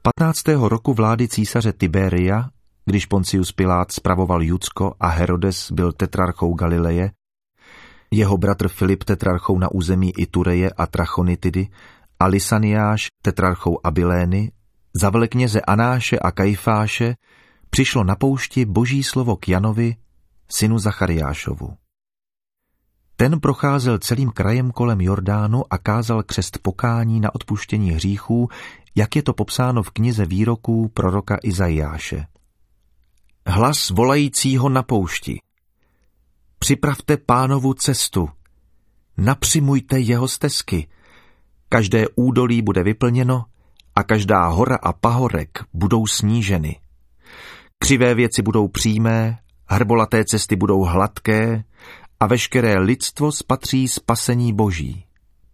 15. roku vlády císaře Tiberia, když Poncius Pilát spravoval Judsko a Herodes byl tetrarchou Galileje, jeho bratr Filip tetrarchou na území Itureje a Trachonitidy a Lysaniáš tetrarchou Abilény, za velekněze Anáše a Kajfáše přišlo na poušti boží slovo k Janovi, synu Zachariášovu. Ten procházel celým krajem kolem Jordánu a kázal křest pokání na odpuštění hříchů, jak je to popsáno v knize výroků proroka Izajáše. Hlas volajícího na poušti. Připravte Pánovu cestu, napřimujte jeho stezky, každé údolí bude vyplněno a každá hora a pahorek budou sníženy. Křivé věci budou přímé, hrbolaté cesty budou hladké a veškeré lidstvo spatří spasení boží.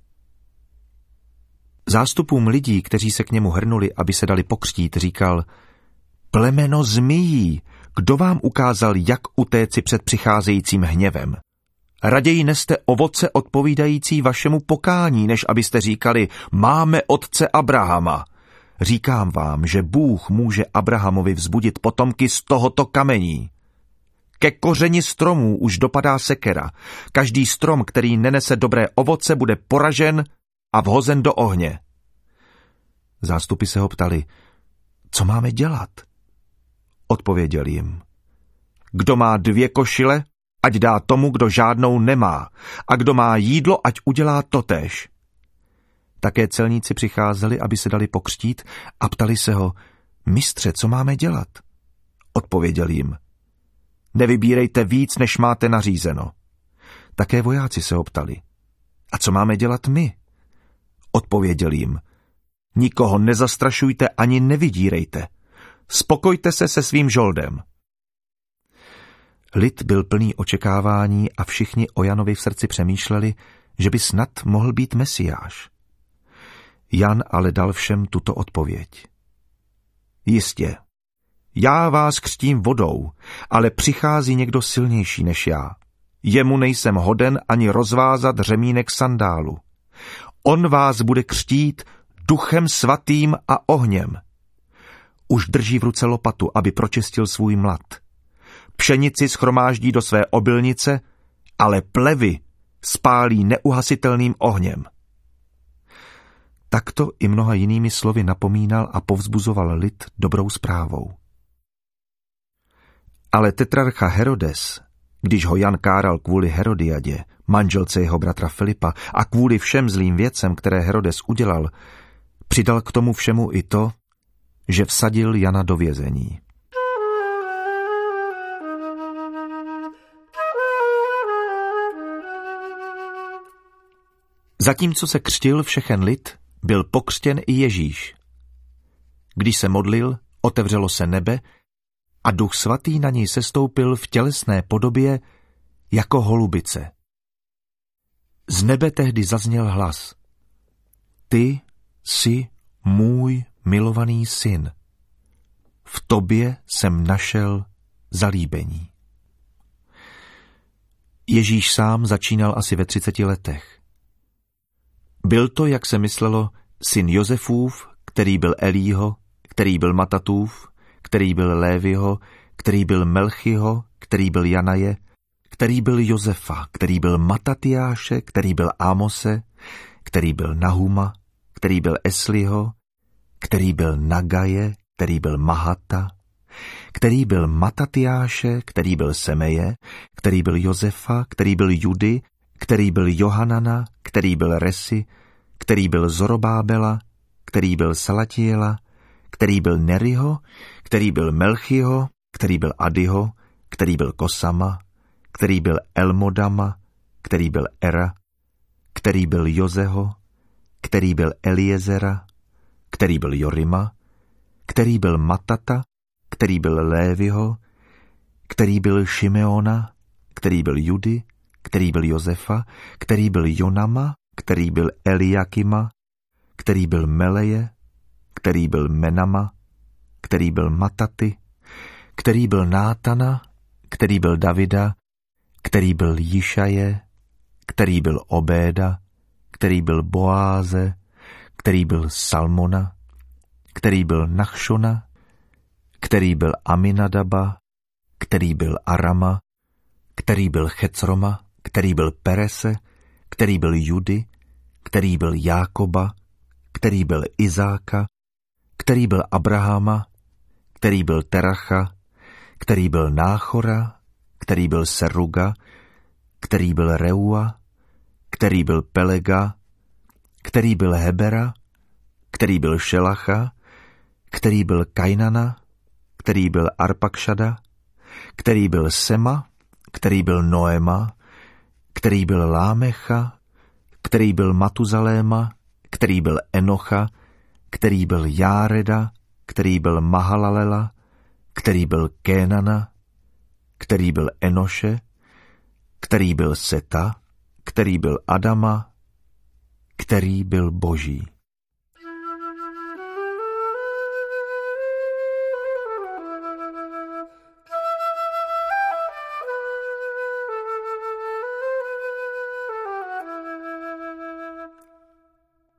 Zástupům lidí, kteří se k němu hrnuli, aby se dali pokřtít, říkal: Plemeno zmijí, kdo vám ukázal, jak utéci před přicházejícím hněvem? Raději neste ovoce odpovídající vašemu pokání, než abyste říkali: máme otce Abrahama. Říkám vám, že Bůh může Abrahamovi vzbudit potomky z tohoto kamení. Ke kořeni stromů už dopadá sekera. Každý strom, který nenese dobré ovoce, bude poražen a vhozen do ohně. Zástupy se ho ptali: co máme dělat? Odpověděl jim: kdo má 2 košile, ať dá tomu, kdo žádnou nemá, a kdo má jídlo, ať udělá totéž. Také celníci přicházeli, aby se dali pokřtít, a ptali se ho: mistře, co máme dělat? Odpověděl jim: nevybírejte víc, než máte nařízeno. Také vojáci se ho ptali: a co máme dělat my? Odpověděl jim: nikoho nezastrašujte ani nevydírejte. Spokojte se se svým žoldem. Lid byl plný očekávání a všichni o Janovi v srdci přemýšleli, že by snad mohl být Mesiáš. Jan ale dal všem tuto odpověď. Jistě, já vás křtím vodou, ale přichází někdo silnější než já. Jemu nejsem hoden ani rozvázat řemínek sandálu. On vás bude křtít Duchem svatým a ohněm. Už drží v ruce lopatu, aby pročistil svůj mlad. Pšenici shromáždí do své obilnice, ale plevy spálí neuhasitelným ohněm. Takto i mnoha jinými slovy napomínal a povzbuzoval lid dobrou zprávou. Ale tetrarcha Herodes, když ho Jan káral kvůli Herodiadě, manželce jeho bratra Filipa, a kvůli všem zlým věcem, které Herodes udělal, přidal k tomu všemu i to, že vsadil Jana do vězení. Zatímco se křtil všechen lid, byl pokřtěn i Ježíš. Když se modlil, otevřelo se nebe a Duch svatý na něj sestoupil v tělesné podobě jako holubice. Z nebe tehdy zazněl hlas: Ty jsi můj milovaný syn. V tobě jsem našel zalíbení. Ježíš sám začínal asi ve 30 letech. Byl to, jak se myslelo, syn Josefův, který byl Elího, který byl Matatův, který byl Léviho, který byl Melchiho, který byl Janaje, který byl Josefa, který byl Matatiáše, který byl Ámose, který byl Nahuma, který byl Esliho, který byl Nagaje, který byl Mahata, který byl Matatiáše, který byl Semeje, který byl Josefa, který byl Judy, který byl Johanana, který byl Resi, který byl Zorobábela, který byl Salatiela, který byl Neriho, který byl Melchiho, který byl Adiho, který byl Kosama, který byl Elmodama, který byl Era, který byl Jozeho, který byl Eliezera, který byl Jorima, který byl Matata, který byl Léviho, který byl Šimeona, který byl Judy, který byl Josefa, který byl Jonama, který byl Eliakima, který byl Meleje, který byl Menama, který byl Mataty, který byl Nátana, který byl Davida, který byl Jišaje, který byl Obéda, který byl Boáze, který byl Salmona, který byl Nachšona, který byl Aminadaba, který byl Arama, který byl Checroma, který byl Perese, který byl Judy, který byl Jákoba, který byl Izáka, který byl Abrahama, který byl Teracha, který byl Náchora, který byl Seruga, který byl Reua, který byl Pelega, který byl Hebera, který byl Šelacha, který byl Kainana, který byl Arpakšada, který byl Sema, který byl Noema, který byl Lámecha, který byl Matuzaléma, který byl Enocha, který byl Járeda, který byl Mahalalela, který byl Kénana, který byl Enoše, který byl Seta, který byl Adama, který byl Boží.